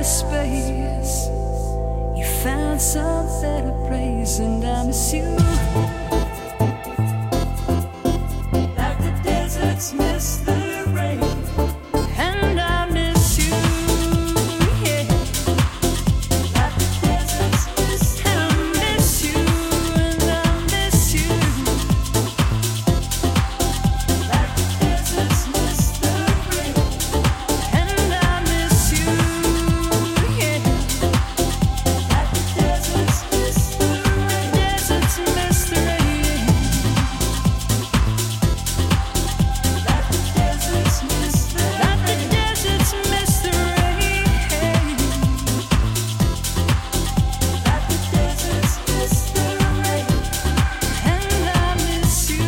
space. You found some better place, and I miss you. Like the deserts miss the rain, and I miss you. Yeah. Like the deserts miss the rain, and I miss you, and I miss you. Like the deserts miss the rain, and I miss you. Yeah. Like the deserts miss the rain, deserts miss the rain. Like the deserts miss the rain, like the deserts miss the rain. Like the deserts miss the rain, and I miss you.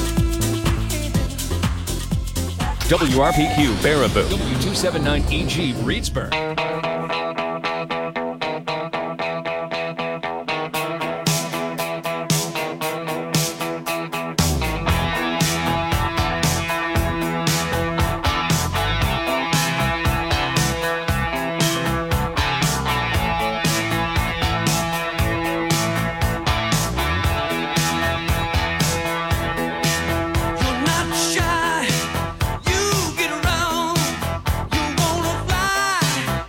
WRPQ Baraboo, W279EG Reedsburg. You're not shy, you get around, you wanna fly.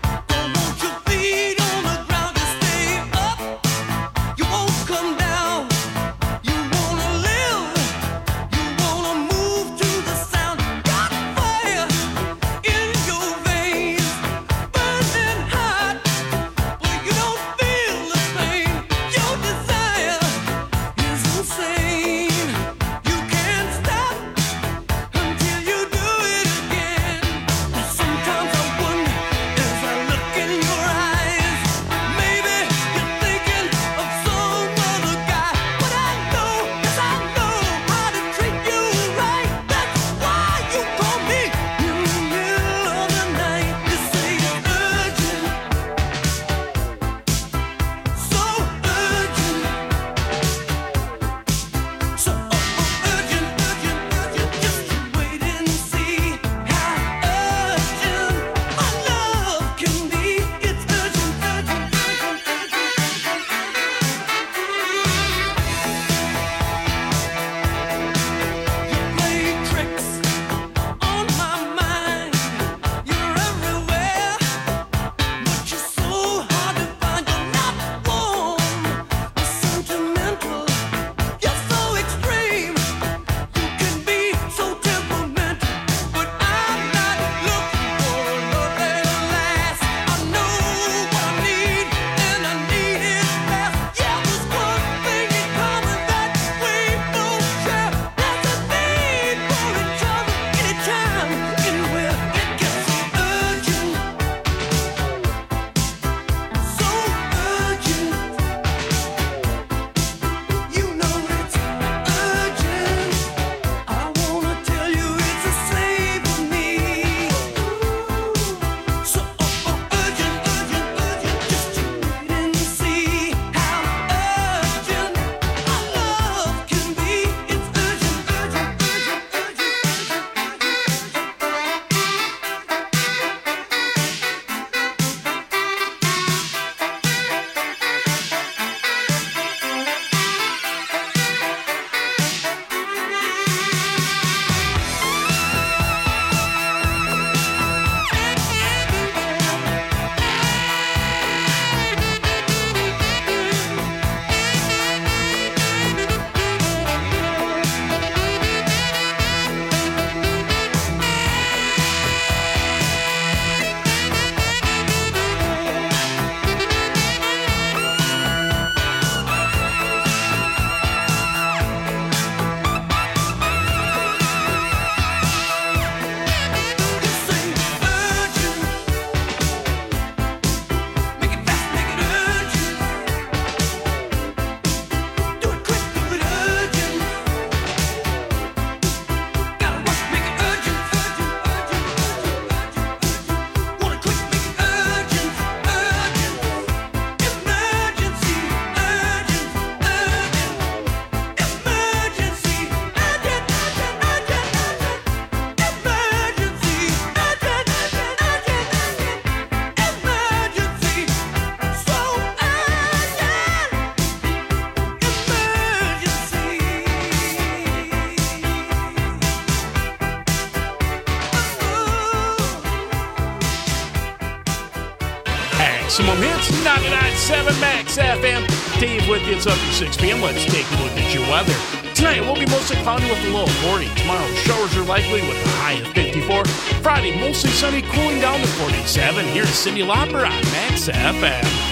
Maximum Hits, 99.7 Max FM. Dave with you. It's up to 6 p.m. Let's take a look at your weather. Tonight will be mostly cloudy with a low of 40. Tomorrow, showers are likely with a high of 54. Friday, mostly sunny, cooling down to 47. Here's Cyndi Lauper on Max FM.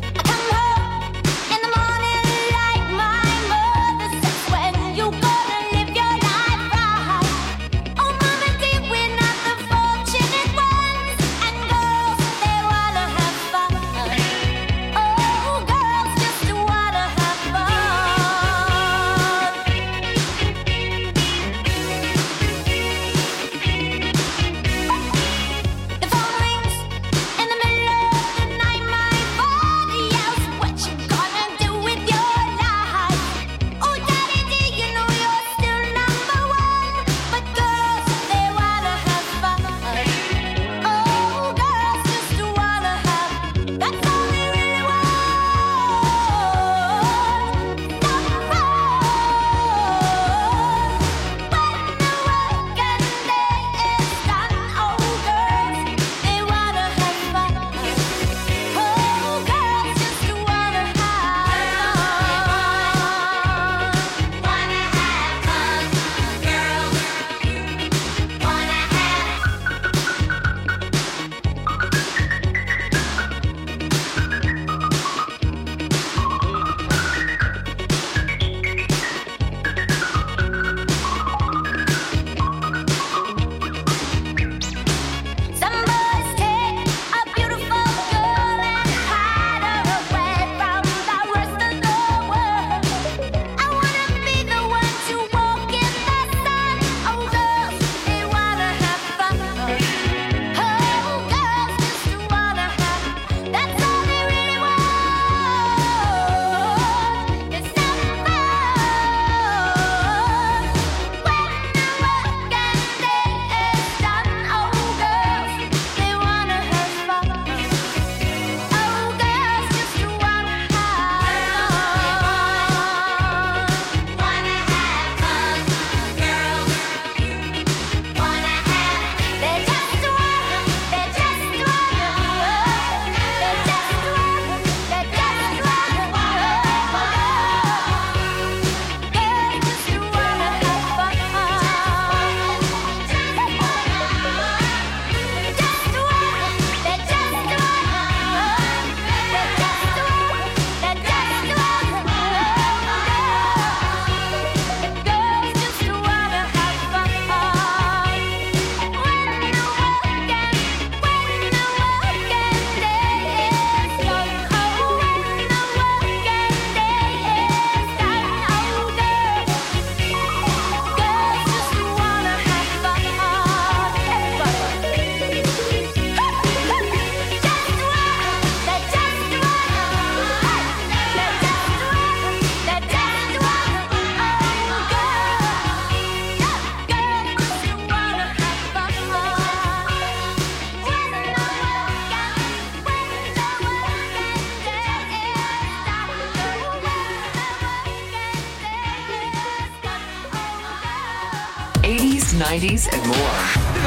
'80s, '90s, and more.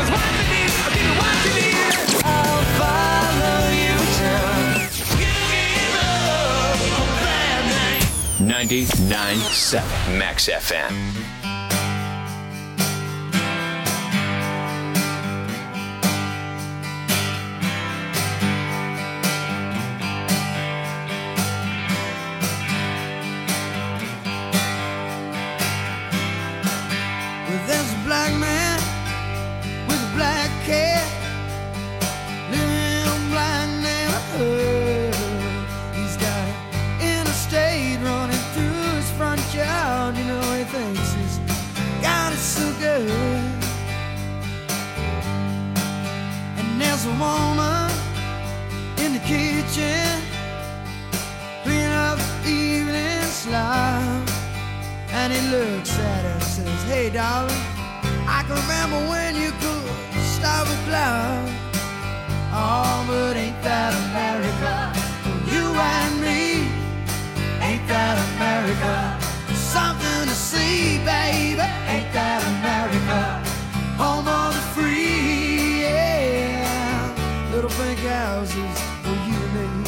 99.7 Max FM. There's a black man with a black cat living in a black neighborhood. He's got an interstate running through his front yard. You know he thinks he's got it so good. And there's a woman in the kitchen cleaning up the evening slime. And he looks at her and says, "Hey, darling, I can remember when you could stop a cloud. Oh, but ain't that America? For you and me, ain't that America? Something to see, baby, ain't that America? Home of the free, yeah. Little pink houses for you and me."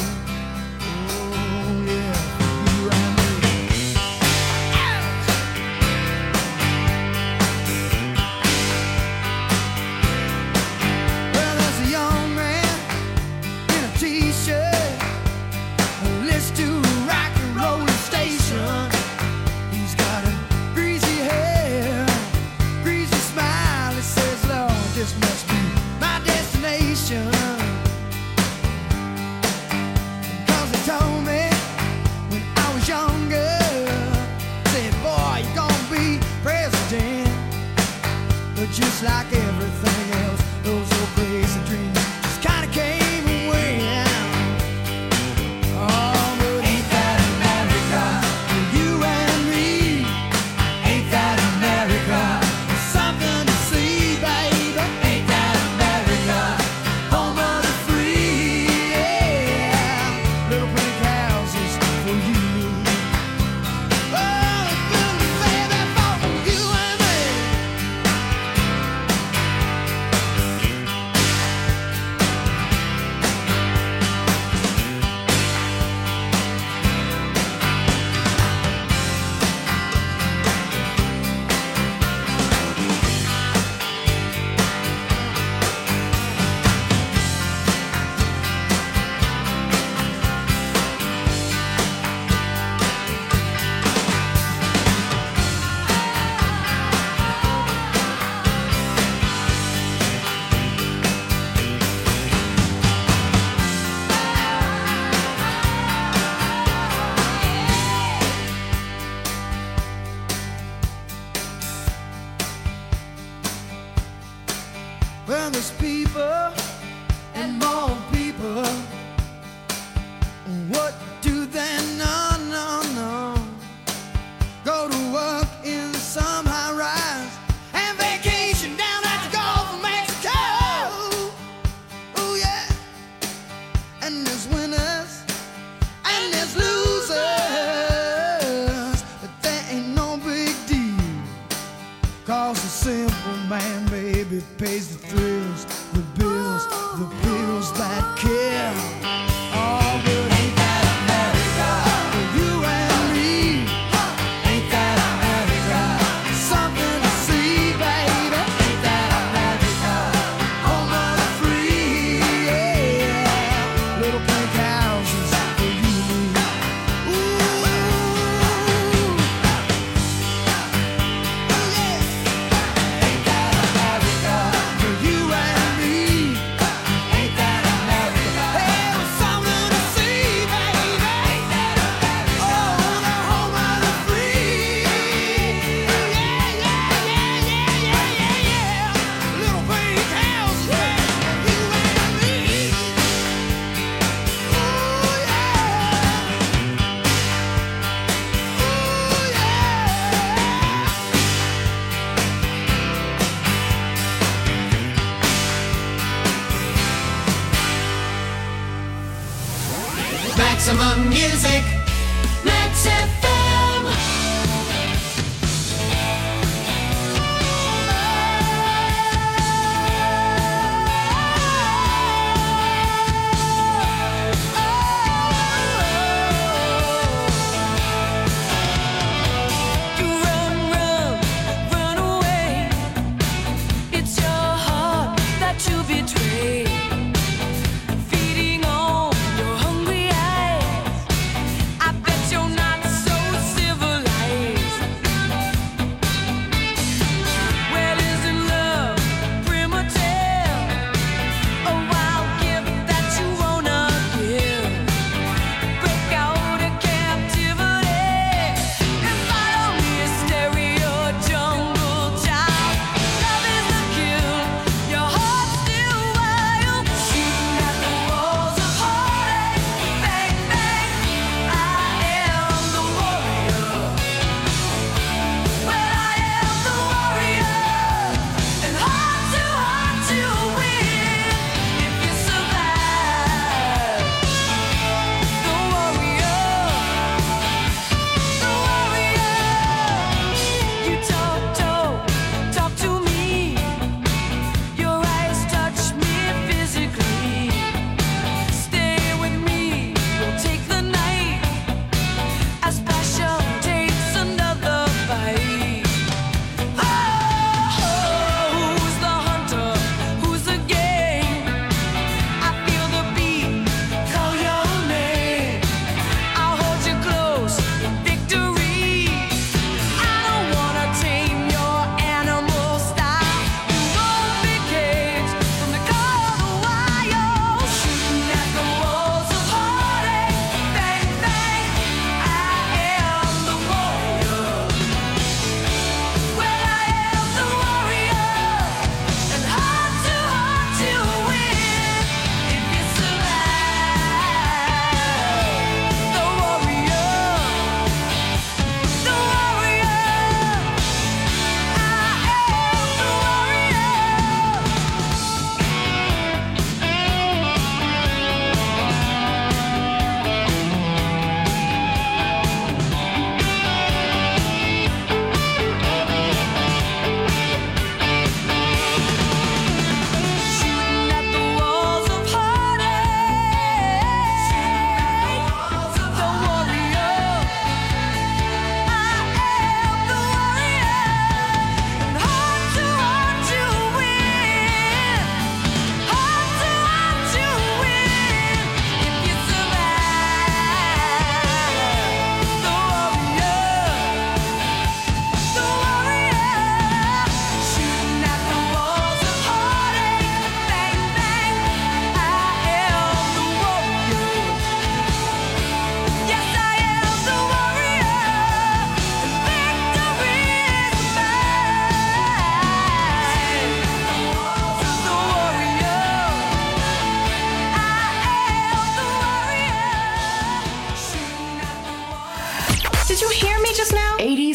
like everything else. Those old crazy dreams just kinda came away. Oh, but ain't that America for you and me? Ain't that America? Something to see, baby. Ain't that America? Home of the free, yeah. Little pink houses for you. Oh, baby, for you and me. Well, there's people and more people. What do they know? No, no. Go to work in some high rise and vacation down at the Gulf of Mexico. Oh, yeah. And there's winners and there's losers, but that ain't no big deal. 'Cause the simple man, baby, pays the thrills, the bills that kill. Oh, but ain't that America for you and me? Ain't that America? Something to see, baby. Ain't that America? Home of the free, yeah. Little pink houses for you. Ooh. Ain't that America for you and me? Ain't that America? Hey, with something to see, baby. Ain't that America? Oh, the home of the free. Yeah, yeah, yeah, yeah, yeah, yeah, yeah. Little pink houses, yeah, you and me. Ooh, yeah. Ooh, yeah. Maximum Music. Max FM. You run away. It's your heart that you betray. Feeding on your hungry eyes. I bet you're not so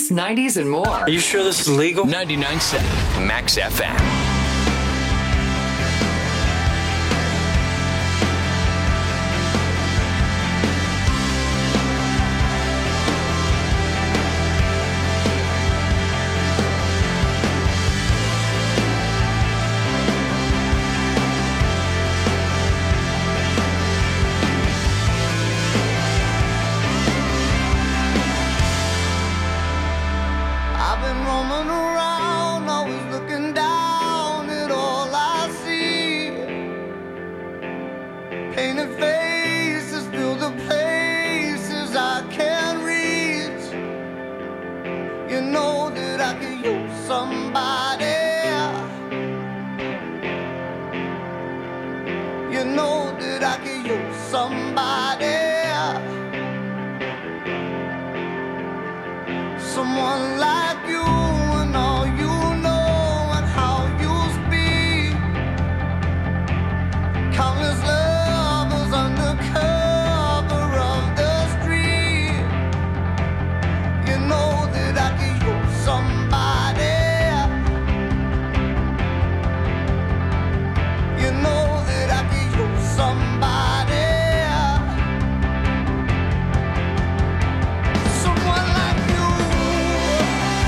80s, 90s, and more. Are you sure this is legal? 99.7 Max FM. I've been roaming around, always looking down at all I see. Painted faces fill the places I can't reach. You know that I could use somebody. You know that I could use somebody. Someone like you and all you know and how you speak. Countless lovers under cover of the street. You know that I could use somebody. You know that I could use somebody. Someone like you.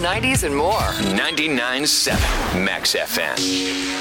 90s, and more. 99.7 Max FM.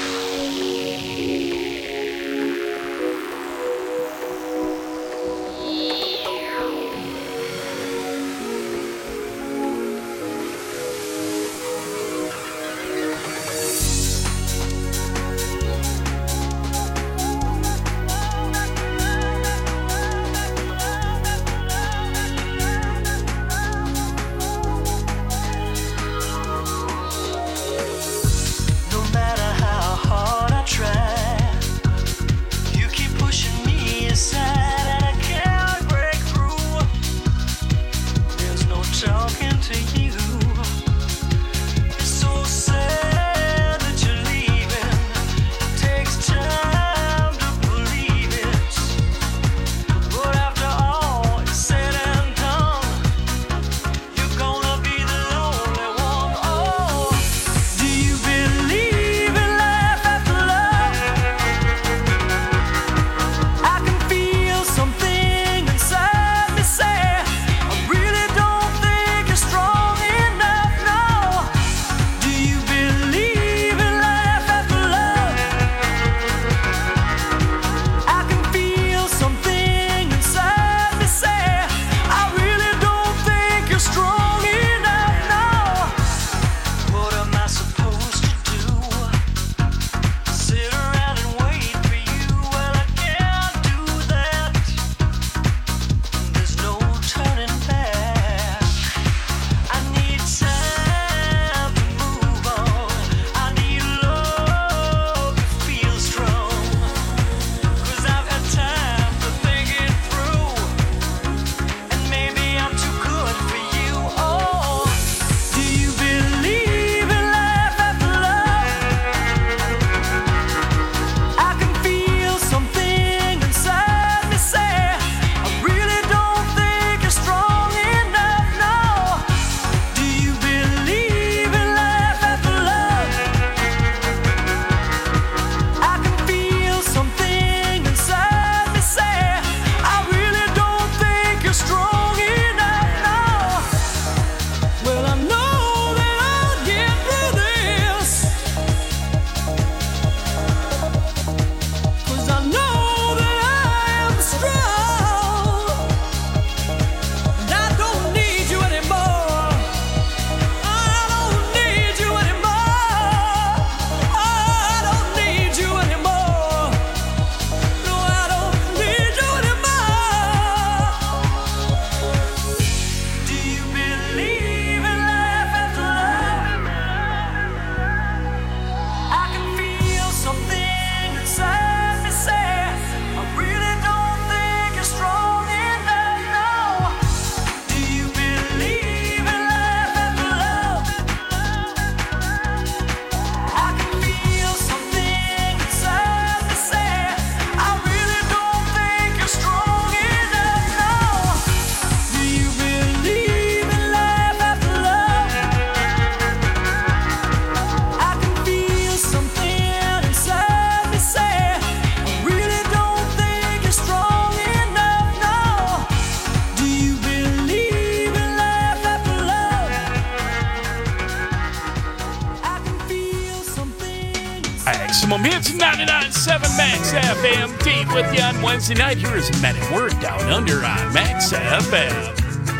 Maximum Hits 99.7 Max FM. Dave with you on Wednesday night. Here is Men at Work Down Under on Max FM.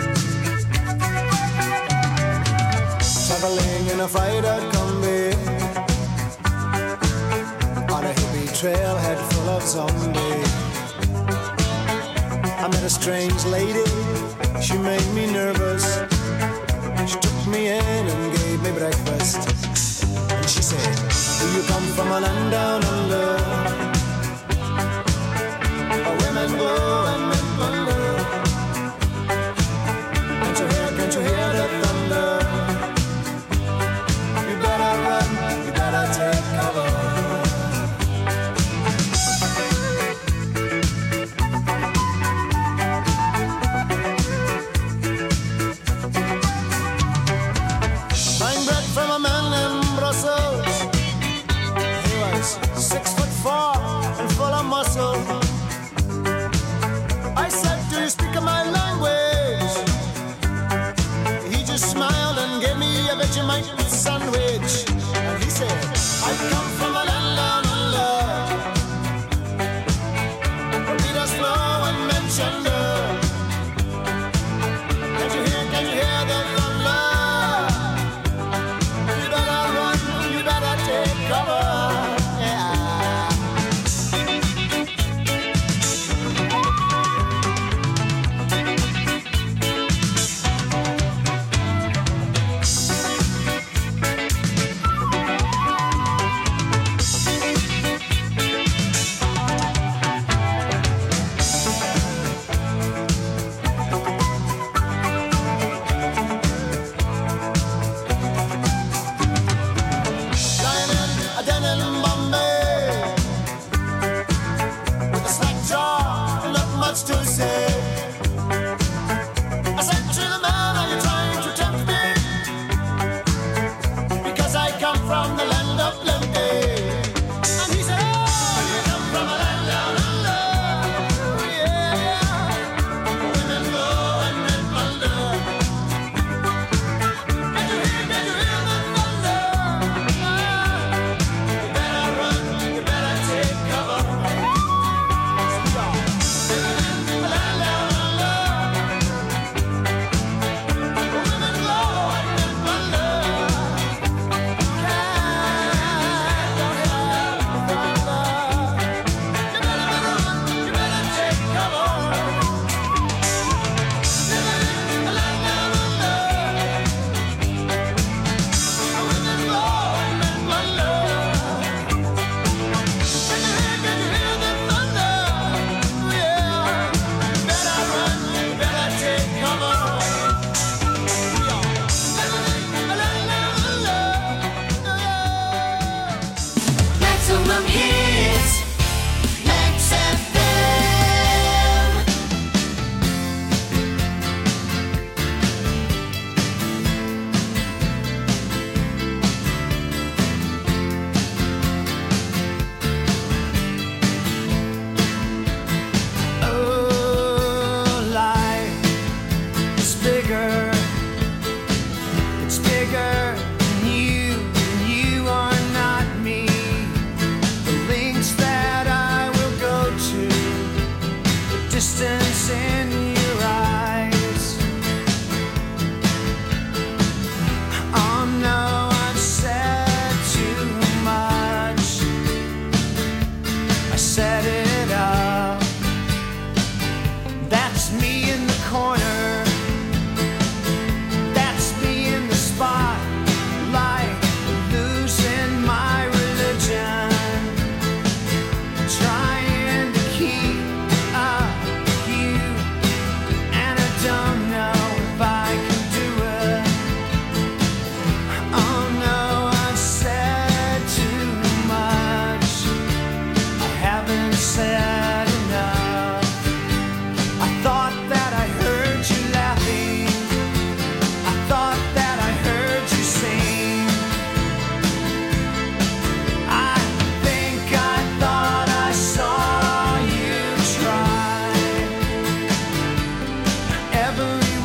Traveling in a fried-out Kombi on a hippie trailhead full of zombies. I met a strange lady, she made me nervous. She took me in and gave me breakfast. And she said, do you come from a land down under, where women go and men plunder? Can't you hear the thunder? You better run, you better take cover.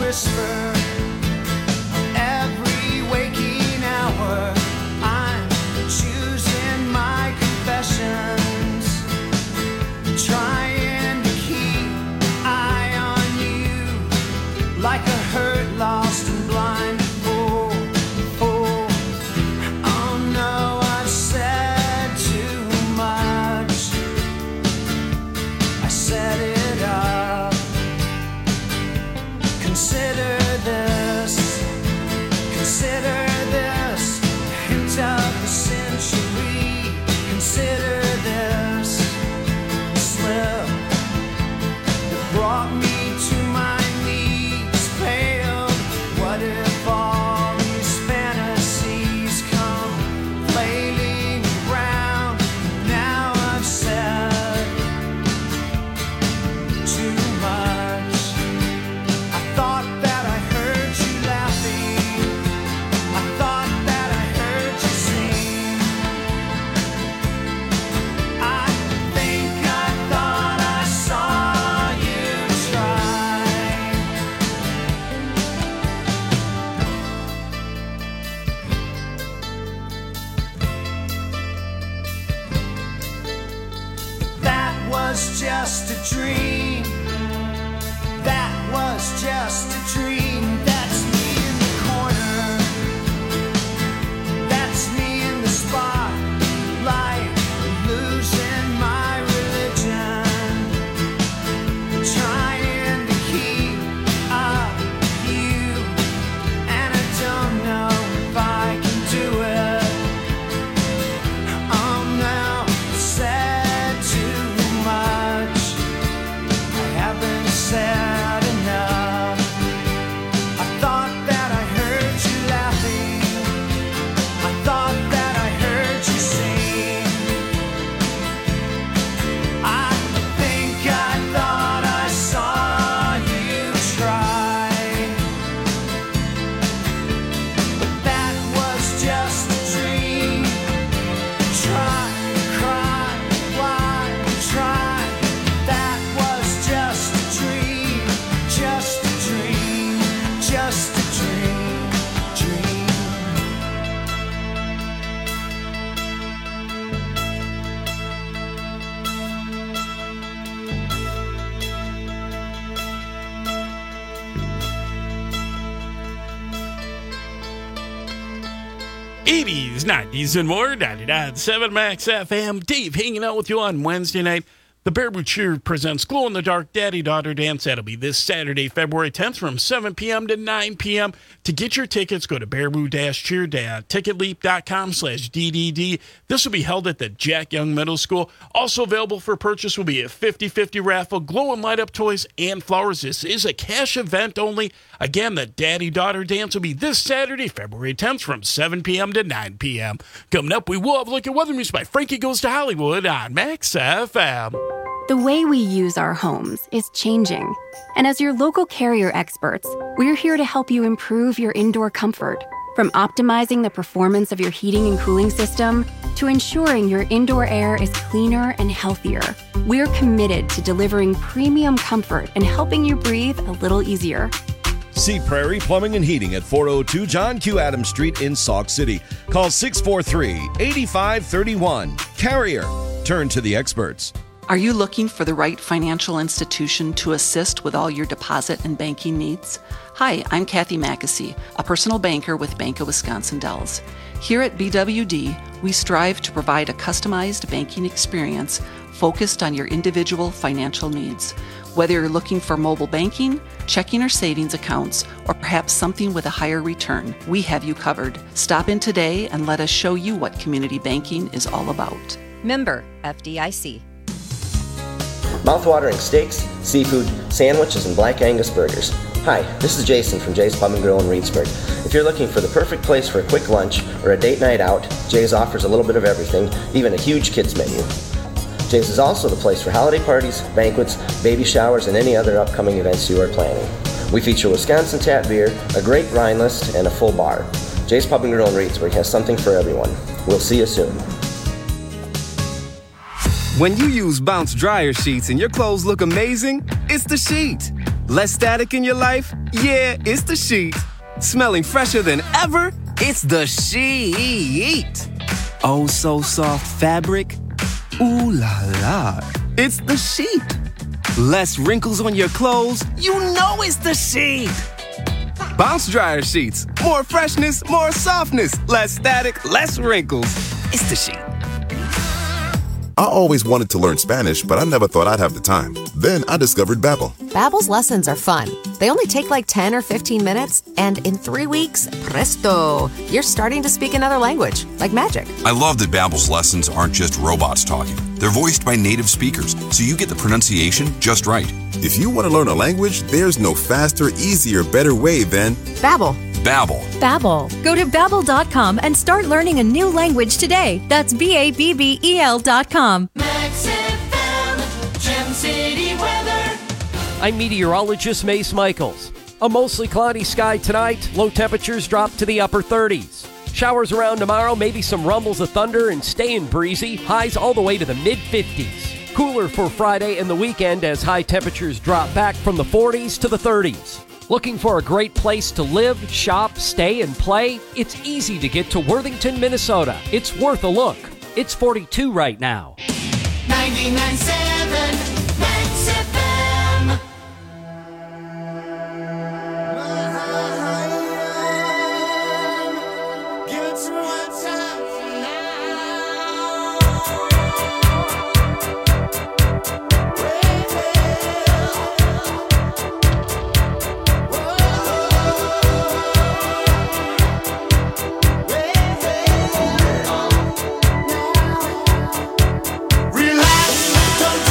whisper of every waking hour. I'm choosing my confessions, trying to keep eye on you like a hurt, lost and blind. Just a dream. That was just a dream. That's me in the corner. That's me in the spotlight, losing my religion, trying to keep up with you, and I don't know if I can do it. I'm now sad too much. I haven't said enough. I thought that I heard you laughing. I thought that I heard you sing. I think I thought I saw you try. But that was just a dream. Try, cry, why, try. That was just a dream, just a dream, just a dream, dream. '80s, '90s, and more. 99.7 Max FM. Dave hanging out with you on Wednesday night. The Baraboo Cheer presents Glow in the Dark Daddy-Daughter Dance. That'll be this Saturday, February 10th from 7 p.m. to 9 p.m. To get your tickets, go to baraboo-cheer.ticketleap.com/DDD. This will be held at the Jack Young Middle School. Also available for purchase will be a 50-50 raffle, glow and light up toys, and flowers. This is a cash event only. Again, the Daddy-Daughter Dance will be this Saturday, February 10th from 7 p.m. to 9 p.m. Coming up, we will have a look at weather news by Frankie Goes to Hollywood on Max FM. The way we use our homes is changing. And as your local Carrier experts, we're here to help you improve your indoor comfort. From optimizing the performance of your heating and cooling system to ensuring your indoor air is cleaner and healthier, we're committed to delivering premium comfort and helping you breathe a little easier. See Prairie Plumbing and Heating at 402 John Q. Adams Street in Sauk City. Call 643-8531. Carrier. Turn to the experts. Are you looking for the right financial institution to assist with all your deposit and banking needs? Hi, I'm Kathy Mackesy, a personal banker with Bank of Wisconsin Dells. Here at BWD, we strive to provide a customized banking experience focused on your individual financial needs. Whether you're looking for mobile banking, checking or savings accounts, or perhaps something with a higher return, we have you covered. Stop in today and let us show you what community banking is all about. Member FDIC. Mouth-watering steaks, seafood, sandwiches, and Black Angus burgers. Hi, this is Jason from Jay's Pub and Grill in Reedsburg. If you're looking for the perfect place for a quick lunch or a date night out, Jay's offers a little bit of everything, even a huge kids menu. Jay's is also the place for holiday parties, banquets, baby showers, and any other upcoming events you are planning. We feature Wisconsin tap beer, a great wine list, and a full bar. Jay's Pub and Grill in Reedsburg has something for everyone. We'll see you soon. When you use Bounce dryer sheets and your clothes look amazing, it's the sheet. Less static in your life? Yeah, it's the sheet. Smelling fresher than ever? It's the sheet. Oh, so soft fabric? Ooh la la. It's the sheet. Less wrinkles on your clothes? You know it's the sheet. Bounce dryer sheets. More freshness, more softness. Less static, less wrinkles. It's the sheet. I always wanted to learn Spanish, but I never thought I'd have the time. Then I discovered Babbel. Babbel's lessons are fun. They only take like 10 or 15 minutes, and in 3 weeks, presto, you're starting to speak another language, like magic. I love that Babbel's lessons aren't just robots talking. They're voiced by native speakers, so you get the pronunciation just right. If you want to learn a language, there's no faster, easier, better way than Babbel. Babbel. Babbel. Go to Babbel.com and start learning a new language today. That's BABBEL.com. Max FM, Gem City weather. I'm meteorologist Mace Michaels. A mostly cloudy sky tonight. Low temperatures drop to the upper 30s. Showers around tomorrow, maybe some rumbles of thunder and staying breezy. Highs all the way to the mid-50s. Cooler for Friday and the weekend as high temperatures drop back from the 40s to the 30s. Looking for a great place to live, shop, stay, and play? It's easy to get to Worthington, Minnesota. It's worth a look. It's 42 right now. 99.7 Max FM. Give it to me one time. Relax, don't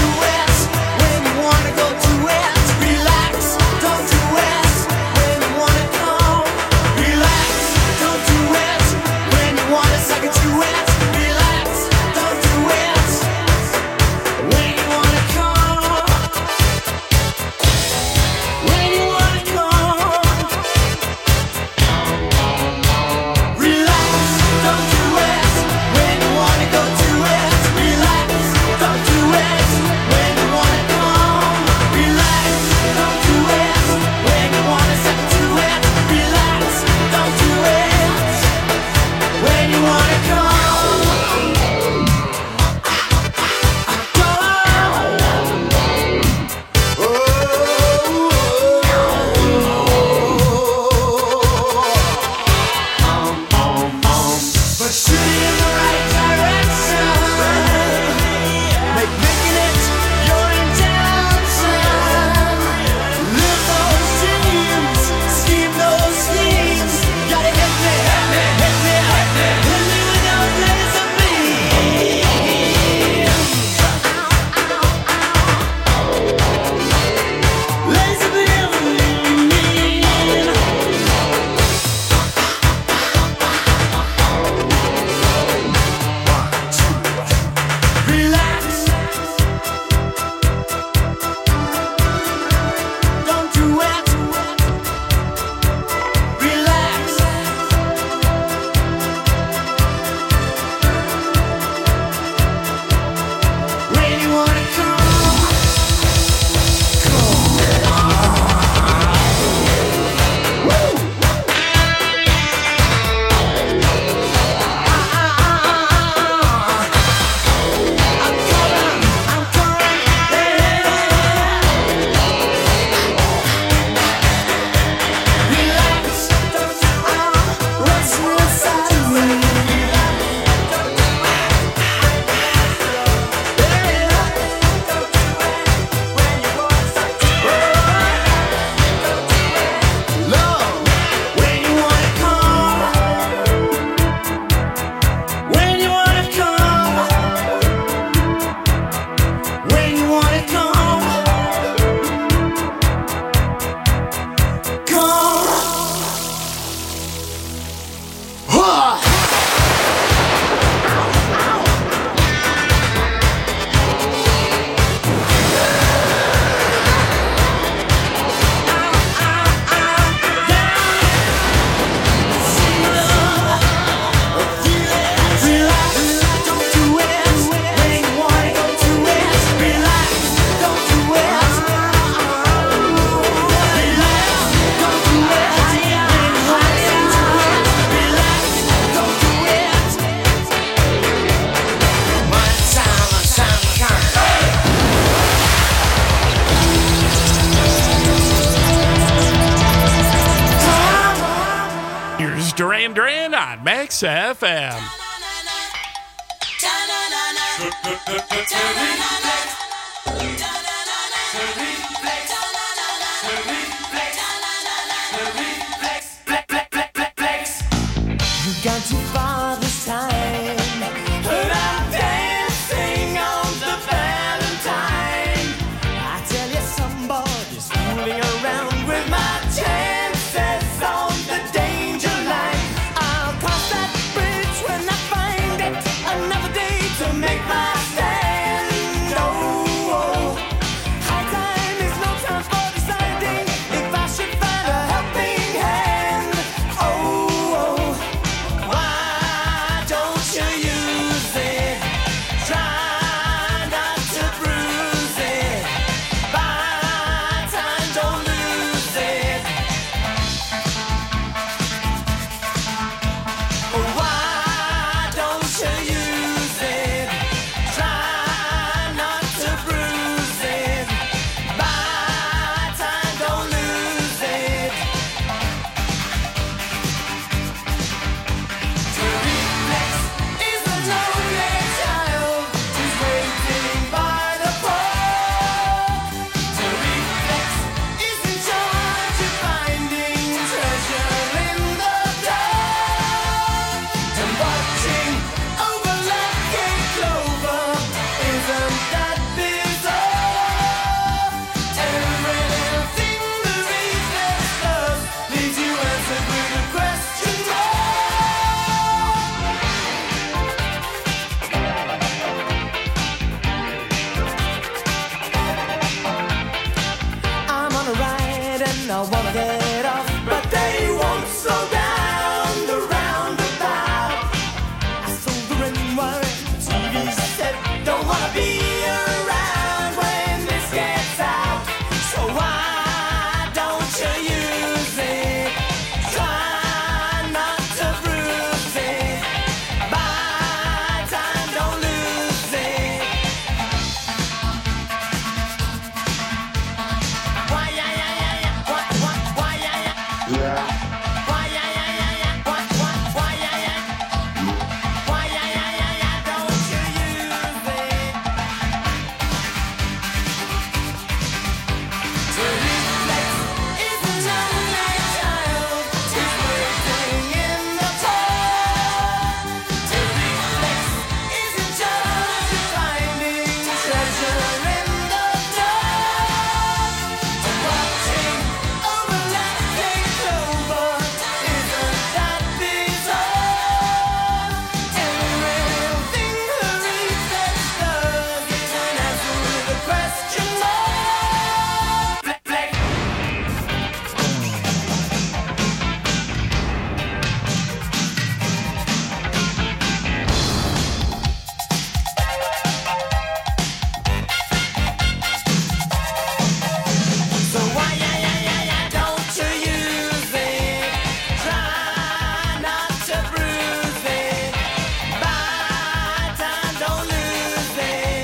Here's Duran Duran on Max FM. You got too far this time, but I'm dancing on the Valentine. I tell you, somebody's fooling around with my chances on the danger line. I'll cross that bridge when I find it. Another day to make my stand. Oh, high time is no time for deciding if I should find a helping hand. Oh, why don't you use it? Try not to bruise it. Buy time, don't lose it. Why don't you use it? Try not to bruise it. Buy time, don't lose it. To reflex is a lonely child who's waiting by the pole. To reflex is in charge of finding treasure in the dark. And watching over lucky clover, isn't that bizarre? Every little thing the reflex does leaves you answered with a question mark. I'm on a ride and I wanna get off, but they won't slow down the roundabout. I sold the ring wire, TV set, don't wanna be around when this gets out. So why don't you use it? Try not to bruise it. Buy time, don't lose it. Why, yeah, yeah, yeah, yeah. What, why, yeah, yeah. Why, yeah, yeah, yeah, yeah. What, why, yeah, yeah. Why, yeah, yeah, yeah, yeah. Don't you use it? To reflex is a lonely child who's waiting in the cold. To reflex is in charge of finding treasure in the dark. And watching over lucky clover, isn't that bizarre? Every little thing the reflex does is an answer with a question mark. Flex. So why, yeah, yeah, yeah, yeah, don't you use it? Try not to bruise it. Buy time, don't lose it.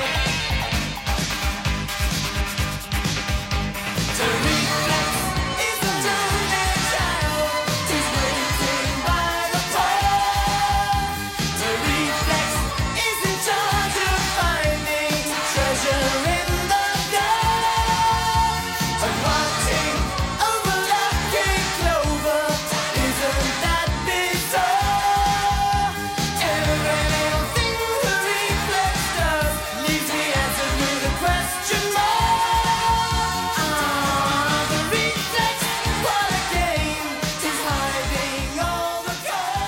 To reflex is a lonely child who's waiting by the pole. To reflex is in charge of finding treasure in the dark. And watching over lucky clover, isn't that bizarre? Every little thing the reflex does leaves me answered with a question mark. The reflex, what a game, is hiding all the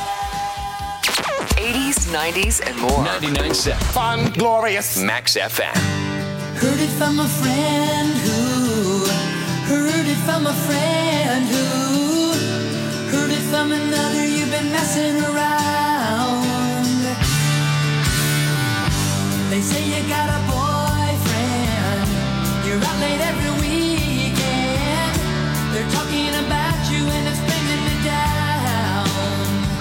gold. 80s, 90s, and more. 99.7 Fun, glorious. Max FM. Heard it from a friend who heard it from a friend who heard it from another. You've been messing around. They say you got a boyfriend. You're out late every weekend. They're talking about you and it's bringing me down.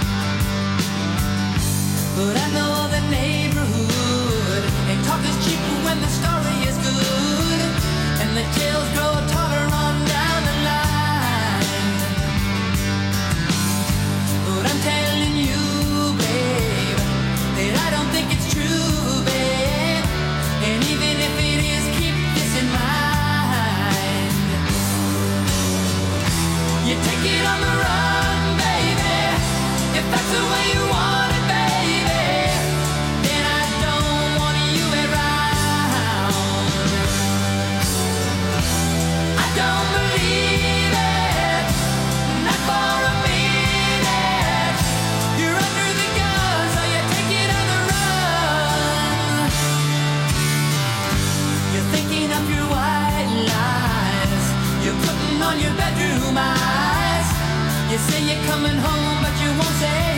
But I know the neighborhood, and talk is cheap when the story is good, and the tales grow taller on down the line. But You say you're coming home, but you won't say